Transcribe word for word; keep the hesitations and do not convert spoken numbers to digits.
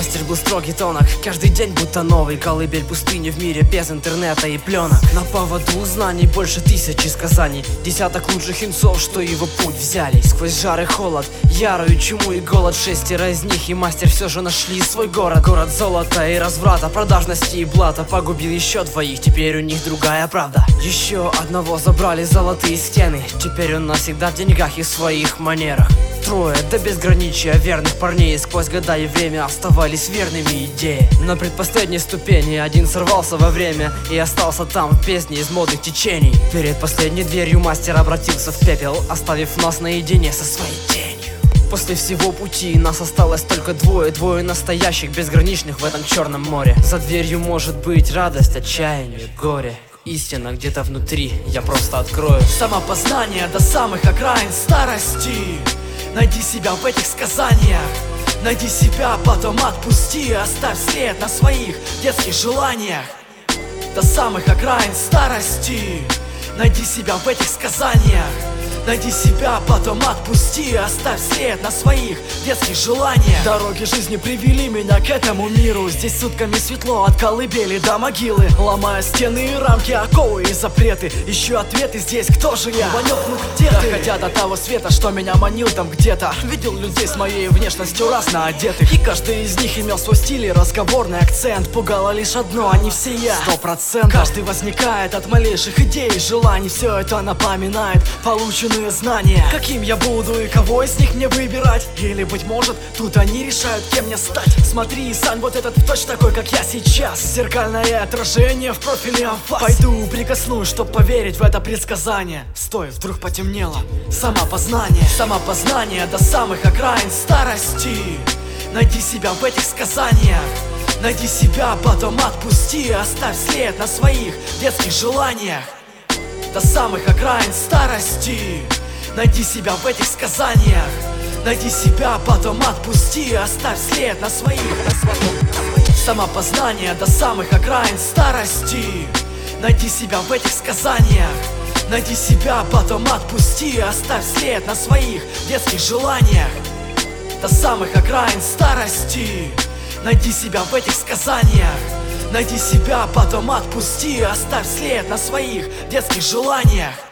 Мастер был строгий тонок, каждый день будто новый. Колыбель пустыни в мире без интернета и пленок. На поводу знаний больше тысячи сказаний. Десяток лучших инцов, что его путь взяли. Сквозь жар и холод, ярую чуму и голод. Шестеро из них и мастер все же нашли свой город. Город золота и разврата, продажности и блата. Погубил еще двоих, теперь у них другая правда. Еще одного забрали золотые стены. Теперь он навсегда в деньгах и своих манерах. Трое до безграничия верных парней сквозь года и время оставались верными идее. На предпоследней ступени один сорвался во время и остался там в бездне из модных течений. Перед последней дверью мастер обратился в пепел, оставив нас наедине со своей тенью. После всего пути нас осталось только двое. Двое настоящих, безграничных в этом черном море. За дверью может быть радость, отчаяние, горе. Истина где-то внутри, я просто открою. Самопознание до самых окраин старости. Найди себя в этих сказаниях. Найди себя, потом отпусти. Оставь след на своих детских желаниях. До самых окраин старости. Найди себя в этих сказаниях. Найди себя, потом отпусти. Оставь след на своих детских желаниях. Дороги жизни привели меня к этому миру. Здесь сутками светло от колыбели до могилы. Ломая стены и рамки, оковы и запреты. Ищу ответы здесь, кто же я? Ванек, ну где ты? Доходя до того света, что меня манил там где-то. Видел людей с моей внешностью разно одетых. И каждый из них имел свой стиль и разговорный акцент. Пугало лишь одно, они все я, сто процентов. Каждый возникает от малейших идей и желаний. Все это напоминает полученные знания. Каким я буду и кого из них мне выбирать? Или, быть может, тут они решают, кем мне стать. Смотри, Сань, вот этот точно такой, как я сейчас. Зеркальное отражение в профиле вас. Пойду прикоснусь, чтоб поверить в это предсказание. Стой, вдруг потемнело. Самопознание, самопознание до самых окраин старости. Найди себя в этих сказаниях. Найди себя, потом отпусти. Оставь след на своих детских желаниях. До самых окраин старости. Найди себя в этих сказаниях. Найди себя, потом отпусти. Оставь след на своих. Самопознание до самых окраин старости. Найди себя в этих сказаниях. Найди себя, потом отпусти. Оставь след на своих детских желаниях. До самых окраин старости. Найди себя в этих сказаниях. Найди себя, потом отпусти. Оставь след на своих детских желаниях.